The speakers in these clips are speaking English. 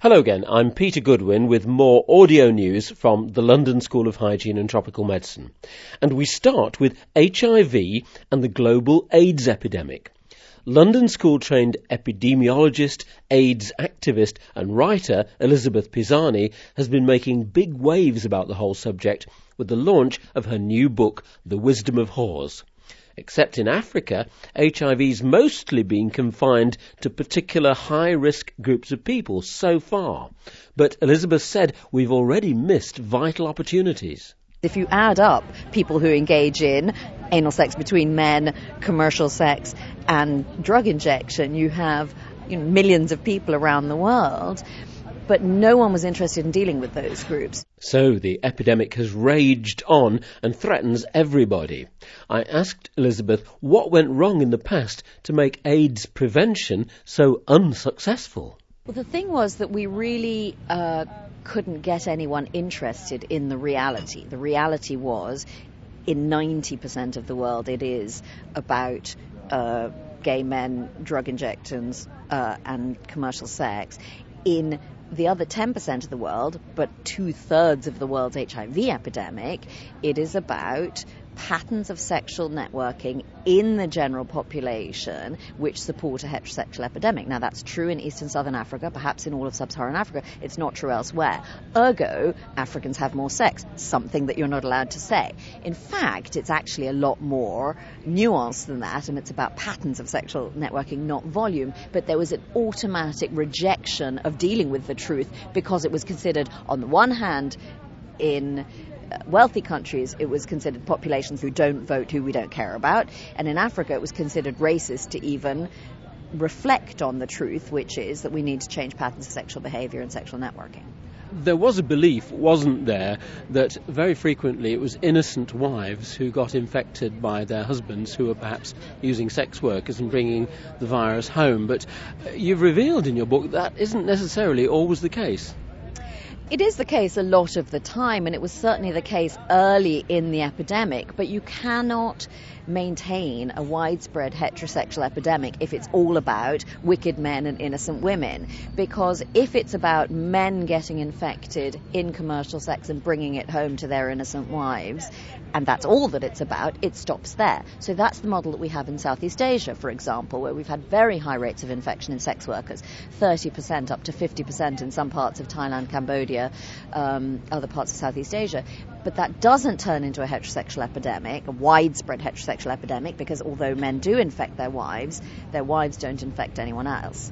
Hello again, I'm Peter Goodwin with more audio news from the London School of Hygiene and Tropical Medicine. And we start with HIV and the global AIDS epidemic. London School-trained epidemiologist, AIDS activist and writer Elizabeth Pisani has been making big waves about the whole subject with the launch of her new book, The Wisdom of Whores. Except in Africa, HIV's mostly been confined to particular high-risk groups of people so far. But Elizabeth said we've already missed vital opportunities. If you add up people who engage in anal sex between men, commercial sex and drug injection, you have millions of people around the world. But no one was interested in dealing with those groups. So the epidemic has raged on and threatens everybody. I asked Elizabeth what went wrong in the past to make AIDS prevention so unsuccessful. Well, the thing was that we really couldn't get anyone interested in the reality. The reality was, in 90% of the world, it is about gay men, drug injections, and commercial sex. In the other 10% of the world, but 2/3 of the world's HIV epidemic, it is about patterns of sexual networking in the general population which support a heterosexual epidemic. Now, that's true in East and Southern Africa, perhaps in all of sub-Saharan Africa. It's not true elsewhere. Ergo, Africans have more sex, something that you're not allowed to say. In fact, it's actually a lot more nuanced than that, and it's about patterns of sexual networking, not volume. But there was an automatic rejection of dealing with the truth because it was considered, on the one hand, in wealthy countries, it was considered populations who don't vote, who we don't care about. And in Africa, it was considered racist to even reflect on the truth, which is that we need to change patterns of sexual behavior and sexual networking. There was a belief, wasn't there, that very frequently it was innocent wives who got infected by their husbands who were perhaps using sex workers and bringing the virus home. But you've revealed in your book that isn't necessarily always the case. It is the case a lot of the time, and it was certainly the case early in the epidemic, but you cannot maintain a widespread heterosexual epidemic if it's all about wicked men and innocent women. Because if it's about men getting infected in commercial sex and bringing it home to their innocent wives, and that's all that it's about, it stops there. So that's the model that we have in Southeast Asia, for example, where we've had very high rates of infection in sex workers, 30% up to 50% in some parts of Thailand, Cambodia, other parts of Southeast Asia. But that doesn't turn into a heterosexual epidemic, a widespread heterosexual epidemic, because although men do infect their wives don't infect anyone else.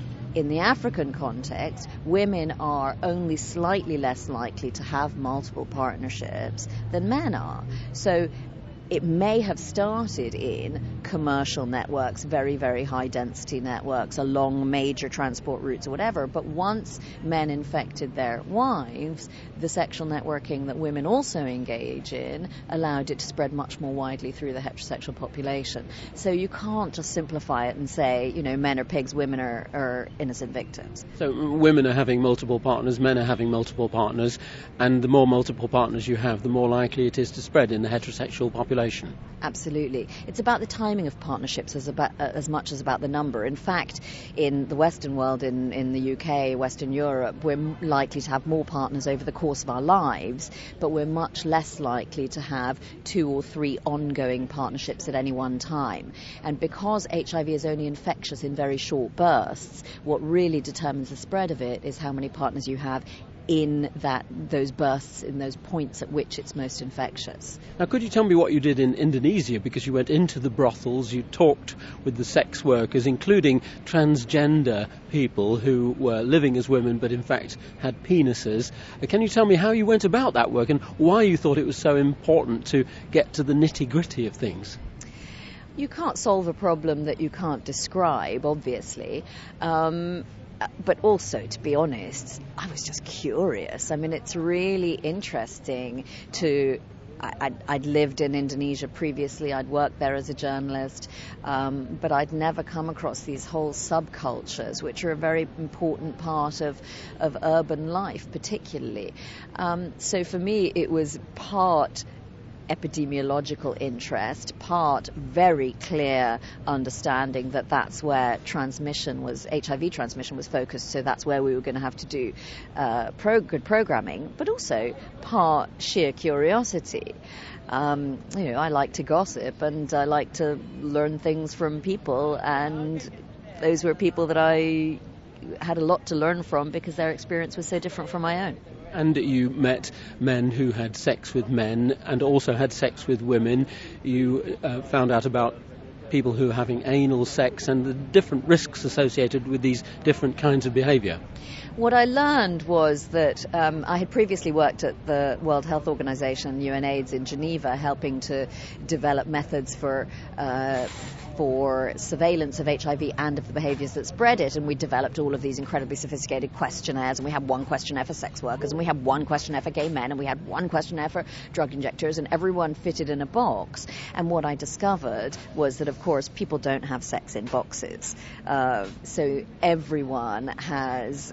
In the African context, women are only slightly less likely to have multiple partnerships than men are. So it may have started in commercial networks, very, very high-density networks along major transport routes or whatever, but once men infected their wives, the sexual networking that women also engage in allowed it to spread much more widely through the heterosexual population. So you can't just simplify it and say, men are pigs, women are innocent victims. So women are having multiple partners, men are having multiple partners, and the more multiple partners you have, the more likely it is to spread in the heterosexual population. Absolutely. It's about the timing of partnerships as much as about the number. In fact, in the Western world, in the UK, Western Europe, we're likely to have more partners over the course of our lives, but we're much less likely to have 2 or 3 ongoing partnerships at any one time. And because HIV is only infectious in very short bursts, what really determines the spread of it is how many partners you have in those bursts, in those points at which it's most infectious. Now, could you tell me what you did in Indonesia? Because you went into the brothels, you talked with the sex workers, including transgender people who were living as women but in fact had penises. Can you tell me how you went about that work and why you thought it was so important to get to the nitty-gritty of things? You can't solve a problem that you can't describe, obviously. But also, to be honest, I was just curious. I mean, it's really interesting to... I'd lived in Indonesia previously. I'd worked there as a journalist, but I'd never come across these whole subcultures, which are a very important part of urban life, particularly. So for me, it was part epidemiological interest, part very clear understanding that that's where HIV transmission was focused, so that's where we were going to have to do good programming, but also part sheer curiosity. I like to gossip and I like to learn things from people, and those were people that I had a lot to learn from because their experience was so different from my own. And you met men who had sex with men and also had sex with women. You found out about people who are having anal sex and the different risks associated with these different kinds of behaviour. What I learned was that I had previously worked at the World Health Organization, UNAIDS in Geneva, helping to develop methods for surveillance of HIV and of the behaviours that spread it, and we developed all of these incredibly sophisticated questionnaires, and we had one questionnaire for sex workers, and we had one questionnaire for gay men, and we had one questionnaire for drug injectors, and everyone fitted in a box. And what I discovered was that, of course, people don't have sex in boxes. So everyone has...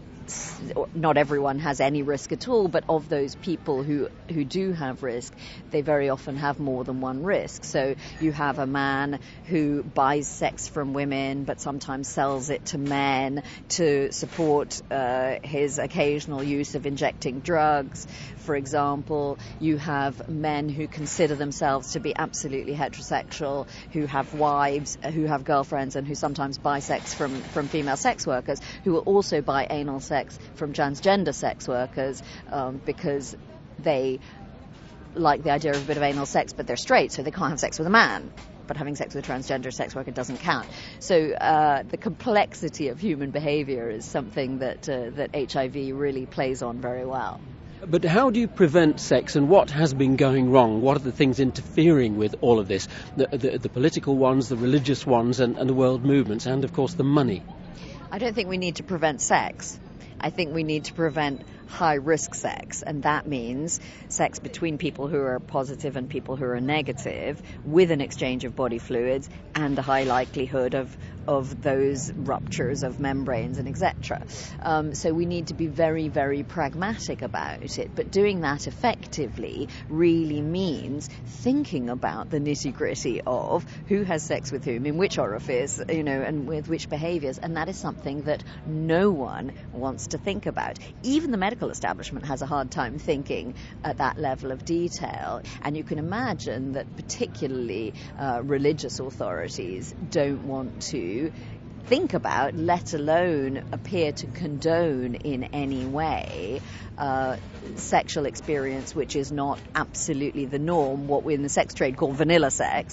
Not everyone has any risk at all, but of those people who do have risk, they very often have more than one risk. So you have a man who buys sex from women but sometimes sells it to men to support his occasional use of injecting drugs, for example. You have men who consider themselves to be absolutely heterosexual, who have wives, who have girlfriends, and who sometimes buy sex from female sex workers, who will also buy anal sex from transgender sex workers because they like the idea of a bit of anal sex, but they're straight, so they can't have sex with a man. But having sex with a transgender sex worker doesn't count. So the complexity of human behavior is something that HIV really plays on very well. But how do you prevent sex, and what has been going wrong? What are the things interfering with all of this? The political ones, the religious ones, and the world movements, and of course the money. I don't think we need to prevent sex. I think we need to prevent high-risk sex, and that means sex between people who are positive and people who are negative, with an exchange of body fluids and a high likelihood of those ruptures of membranes and etc. So we need to be very, very pragmatic about it, but doing that effectively really means thinking about the nitty-gritty of who has sex with whom, in which orifice, and with which behaviours, and that is something that no one wants to think about. Even the medical establishment has a hard time thinking at that level of detail, and you can imagine that particularly religious authorities don't want to think about, let alone appear to condone in any way, sexual experience which is not absolutely the norm, what we in the sex trade call vanilla sex,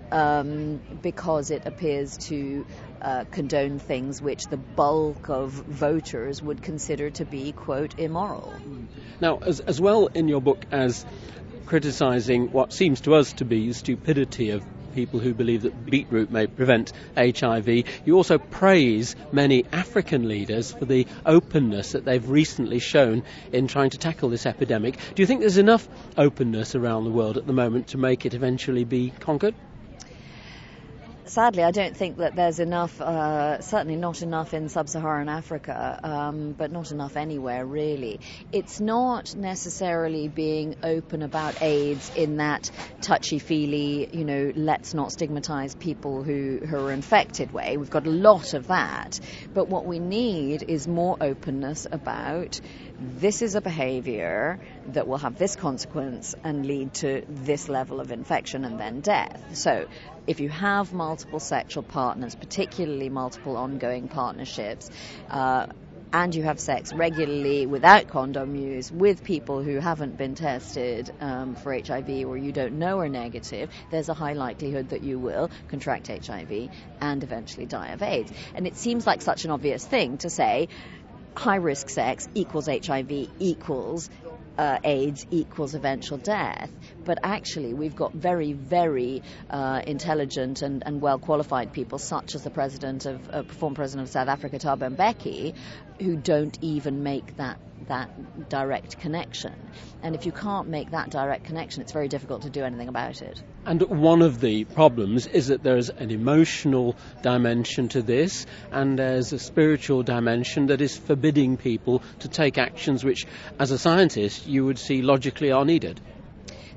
because it appears to condone things which the bulk of voters would consider to be, quote, immoral. Now, as well in your book as criticising what seems to us to be the stupidity of people who believe that beetroot may prevent HIV, you also praise many African leaders for the openness that they've recently shown in trying to tackle this epidemic. Do you think there's enough openness around the world at the moment to make it eventually be conquered? Sadly, I don't think that there's enough, certainly not enough in sub-Saharan Africa, but not enough anywhere, really. It's not necessarily being open about AIDS in that touchy-feely, let's not stigmatise people who are infected way. We've got a lot of that. But what we need is more openness about this is a behaviour that will have this consequence and lead to this level of infection and then death. So if you have multiple sexual partners, particularly multiple ongoing partnerships, and you have sex regularly without condom use with people who haven't been tested for HIV or you don't know are negative, there's a high likelihood that you will contract HIV and eventually die of AIDS. And it seems like such an obvious thing to say high-risk sex equals HIV equals AIDS equals eventual death. But actually, we've got very, very intelligent and well-qualified people, such as the former president of South Africa, Thabo Mbeki, who don't even make that direct connection. And if you can't make that direct connection, it's very difficult to do anything about it. And one of the problems is that there's an emotional dimension to this, and there's a spiritual dimension that is forbidding people to take actions which, as a scientist, you would see logically are needed.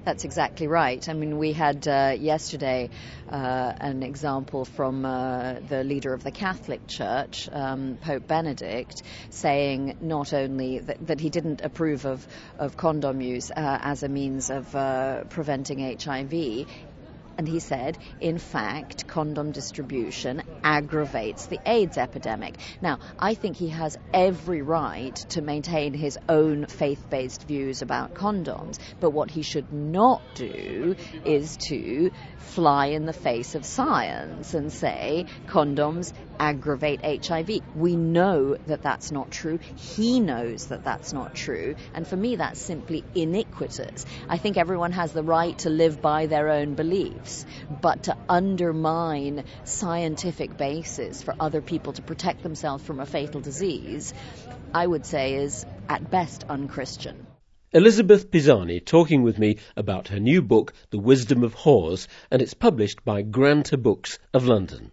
That's exactly right. I mean, we had yesterday an example from the leader of the Catholic Church, Pope Benedict, saying not only that he didn't approve of condom use as a means of preventing HIV, and he said, in fact, condom distribution aggravates the AIDS epidemic. Now, I think he has every right to maintain his own faith-based views about condoms, but what he should not do is to fly in the face of science and say condoms aggravate HIV. We know that that's not true. He knows that that's not true. And for me, that's simply iniquitous. I think everyone has the right to live by their own beliefs, but to undermine scientific basis for other people to protect themselves from a fatal disease, I would say is at best unchristian. Elizabeth Pisani talking with me about her new book, The Wisdom of Whores, and it's published by Granta Books of London.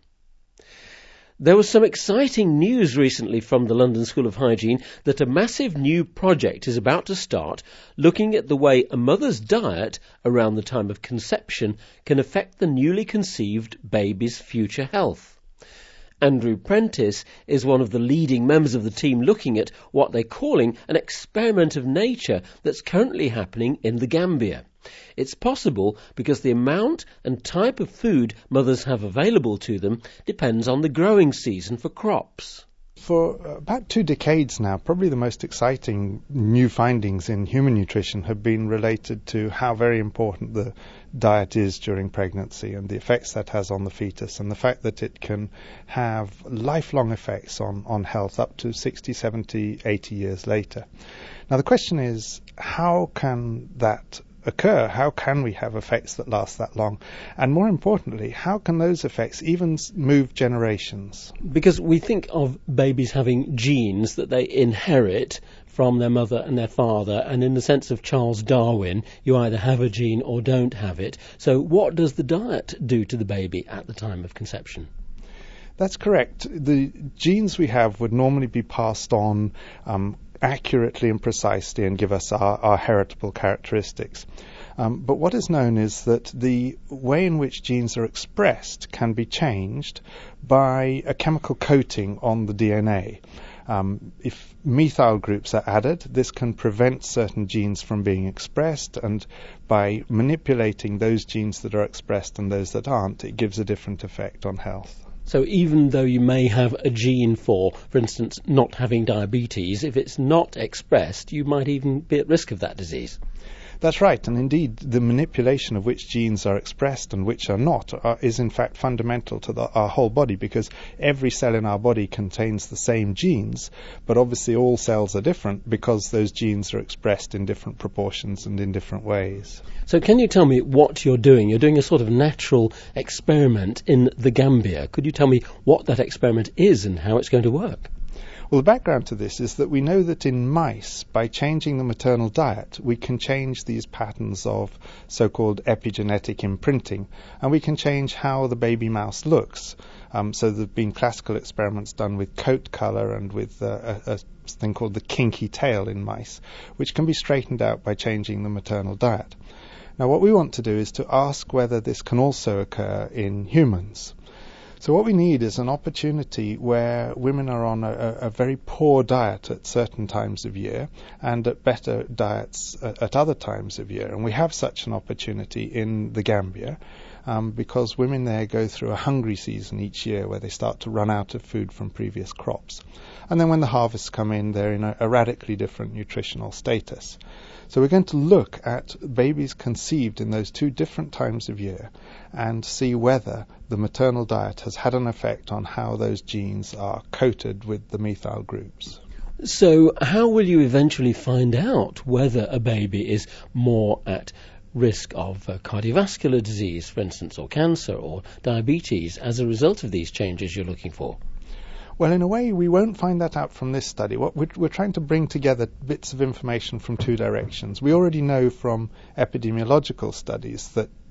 There was some exciting news recently from the London School of Hygiene that a massive new project is about to start looking at the way a mother's diet around the time of conception can affect the newly conceived baby's future health. Andrew Prentice is one of the leading members of the team looking at what they're calling an experiment of nature that's currently happening in the Gambia. It's possible because the amount and type of food mothers have available to them depends on the growing season for crops. For about 2 decades now, probably the most exciting new findings in human nutrition have been related to how very important the diet is during pregnancy and the effects that has on the fetus, and the fact that it can have lifelong effects on health up to 60, 70, 80 years later. Now the question is, how can that occur? How can we have effects that last that long? And more importantly, how can those effects even move generations? Because we think of babies having genes that they inherit from their mother and their father, and in the sense of Charles Darwin, you either have a gene or don't have it. So what does the diet do to the baby at the time of conception? That's correct. The genes we have would normally be passed on accurately and precisely and give us our heritable characteristics. But what is known is that the way in which genes are expressed can be changed by a chemical coating on the DNA. If methyl groups are added, this can prevent certain genes from being expressed, and by manipulating those genes that are expressed and those that aren't, it gives a different effect on health. So even though you may have a gene for instance, not having diabetes, if it's not expressed, you might even be at risk of that disease. That's right, and indeed the manipulation of which genes are expressed and which are not is in fact fundamental to our whole body, because every cell in our body contains the same genes, but obviously all cells are different because those genes are expressed in different proportions and in different ways. So can you tell me what you're doing? You're doing a sort of natural experiment in the Gambia. Could you tell me what that experiment is and how it's going to work? Well, the background to this is that we know that in mice, by changing the maternal diet, we can change these patterns of so-called epigenetic imprinting, and we can change how the baby mouse looks. So there have been classical experiments done with coat colour and with a thing called the kinky tail in mice, which can be straightened out by changing the maternal diet. Now, what we want to do is to ask whether this can also occur in humans. So what we need is an opportunity where women are on a very poor diet at certain times of year and at better diets at other times of year. And we have such an opportunity in the Gambia because women there go through a hungry season each year where they start to run out of food from previous crops. And then when the harvests come in, they're in a radically different nutritional status. So we're going to look at babies conceived in those 2 different times of year and see whether the maternal diet has had an effect on how those genes are coated with the methyl groups. So how will you eventually find out whether a baby is more at risk of cardiovascular disease, for instance, or cancer or diabetes as a result of these changes you're looking for? Well, in a way, we won't find that out from this study. What we're trying to bring together bits of information from 2 directions. We already know from epidemiological studies that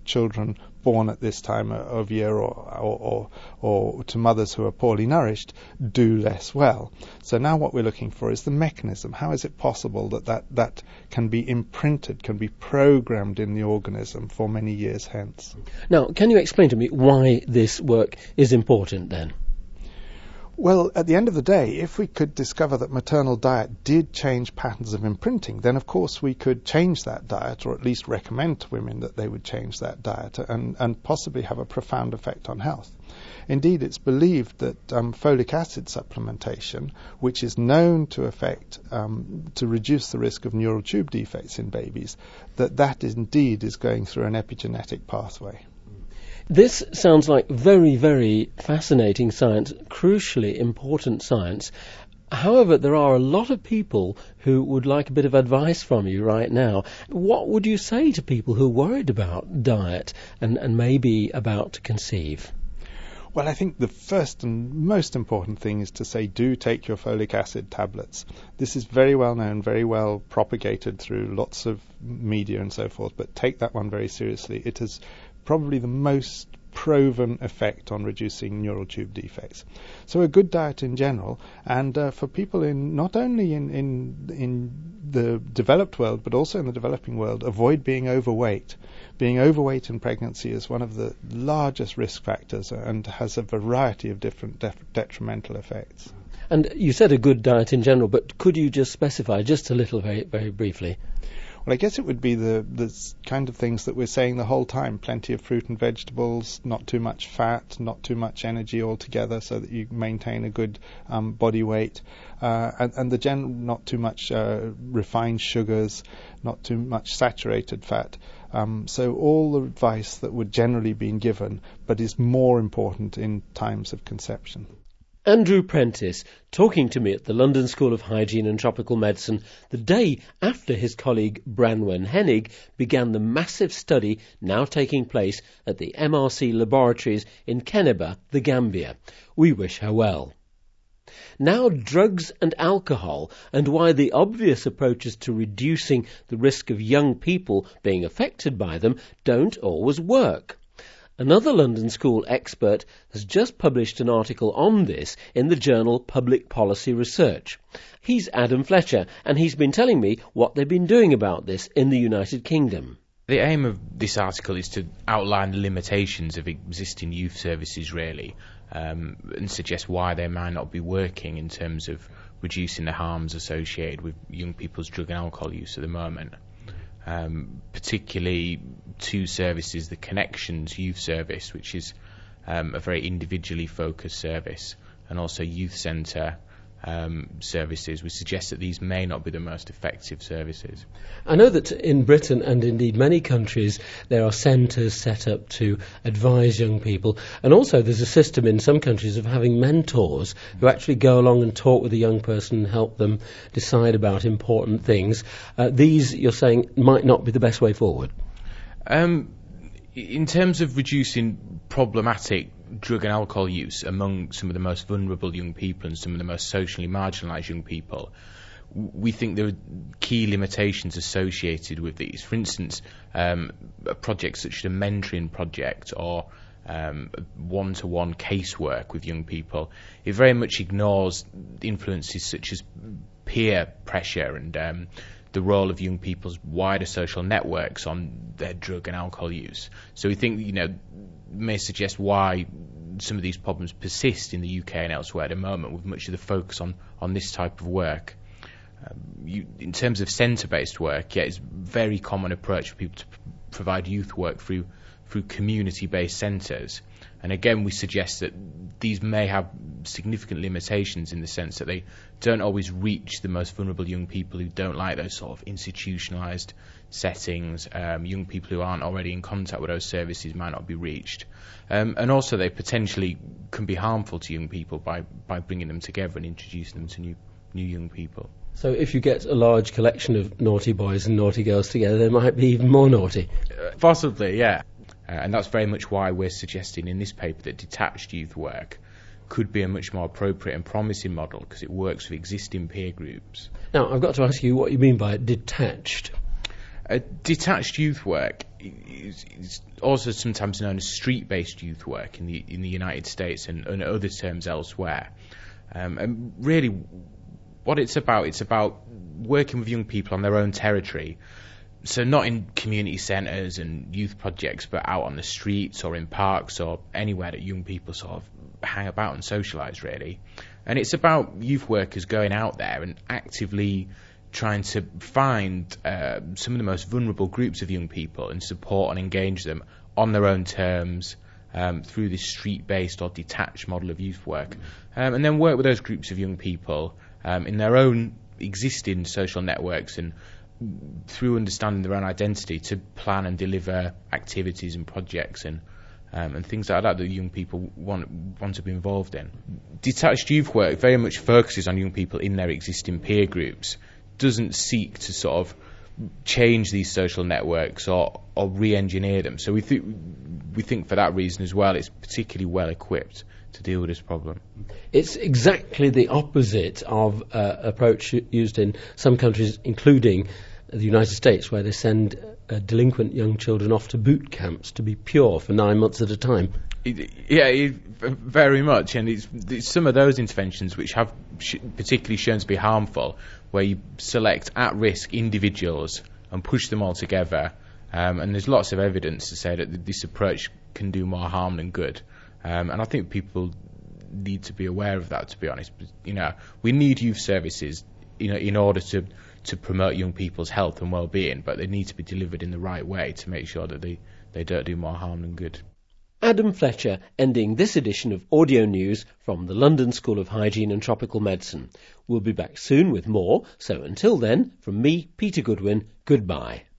children born at this time of year or to mothers who are poorly nourished do less well. So now what we're looking for is the mechanism. How is it possible that can be imprinted, can be programmed in the organism for many years hence? Now, can you explain to me why this work is important then? Well, at the end of the day, if we could discover that maternal diet did change patterns of imprinting, then of course we could change that diet, or at least recommend to women that they would change that diet and possibly have a profound effect on health. Indeed, it's believed that folic acid supplementation, which is known to affect, to reduce the risk of neural tube defects in babies, that indeed is going through an epigenetic pathway. This sounds like very, very fascinating science, crucially important science. However, there are a lot of people who would like a bit of advice from you right now. What would you say to people who are worried about diet and maybe about to conceive? Well, I think the first and most important thing is to say, do take your folic acid tablets. This is very well known, very well propagated through lots of media and so forth, but take that one very seriously. It is probably the most proven effect on reducing neural tube defects. So a good diet in general, and for people in not only in the developed world but also in the developing world, avoid being overweight. Being overweight in pregnancy is one of the largest risk factors and has a variety of different detrimental effects. And you said a good diet in general, but could you just specify just a little, very, very briefly? Well, I guess it would be the kind of things that we're saying the whole time. Plenty of fruit and vegetables, not too much fat, not too much energy altogether, so that you maintain a good body weight. And not too much refined sugars, not too much saturated fat. So all the advice that would generally be given, but is more important in times of conception. Andrew Prentice talking to me at the London School of Hygiene and Tropical Medicine the day after his colleague Branwen Hennig began the massive study now taking place at the MRC laboratories in Kenneba, the Gambia. We wish her well. Now drugs and alcohol, and why the obvious approaches to reducing the risk of young people being affected by them don't always work. Another London School expert has just published an article on this in the journal Public Policy Research. He's Adam Fletcher, and he's been telling me what they've been doing about this in the United Kingdom. The aim of this article is to outline the limitations of existing youth services, really, and suggest why they might not be working in terms of reducing the harms associated with young people's drug and alcohol use at the moment. Particularly two services, the Connections Youth Service, which is a very individually focused service, and also Youth Centre services. We suggest that these may not be the most effective services. I know that in Britain and indeed many countries there are centres set up to advise young people, and also there's a system in some countries of having mentors who actually go along and talk with a young person and help them decide about important things. These, you're saying, might not be the best way forward? In terms of reducing problematic drug and alcohol use among some of the most vulnerable young people and some of the most socially marginalised young people, we think there are key limitations associated with these. For instance, a project such as a mentoring project or one-to-one casework with young people, it very much ignores influences such as peer pressure and the role of young people's wider social networks on their drug and alcohol use. So we think, may suggest why some of these problems persist in the UK and elsewhere at the moment, with much of the focus on this type of work. In terms of centre-based work, it's a very common approach for people to provide youth work through community-based centres. And again, we suggest that these may have significant limitations in the sense that they don't always reach the most vulnerable young people who don't like those sort of institutionalised settings. Young people who aren't already in contact with those services might not be reached. And also they potentially can be harmful to young people by bringing them together and introducing them to new young people. So if you get a large collection of naughty boys and naughty girls together, they might be even more naughty. Possibly, yeah. And that's very much why we're suggesting in this paper that detached youth work could be a much more appropriate and promising model, because it works with existing peer groups. Now, I've got to ask you what you mean by detached. Detached youth work is also sometimes known as street-based youth work in the United States and other terms elsewhere. And really, what it's about working with young people on their own territory. So not in community centres and youth projects, but out on the streets or in parks or anywhere that young people sort of hang about and socialise, really. And it's about youth workers going out there and actively trying to find some of the most vulnerable groups of young people and support and engage them on their own terms through this street-based or detached model of youth work. And then work with those groups of young people in their own existing social networks and through understanding their own identity to plan and deliver activities and projects and things like that young people want to be involved in. Detached youth work very much focuses on young people in their existing peer groups, doesn't seek to sort of change these social networks or re-engineer them. So we think for that reason as well, it's particularly well equipped to deal with this problem. It's exactly the opposite of approach used in some countries, including the United States, where they send delinquent young children off to boot camps to be pure for 9 months at a time. Very much, and it's some of those interventions which have particularly shown to be harmful, where you select at-risk individuals and push them all together, and there's lots of evidence to say that this approach can do more harm than good, and I think people need to be aware of that, to be honest. We need youth services in order to promote young people's health and well-being, but they need to be delivered in the right way to make sure that they don't do more harm than good. Adam Fletcher ending this edition of Audio News from the London School of Hygiene and Tropical Medicine. We'll be back soon with more, so until then, from me, Peter Goodwin, goodbye.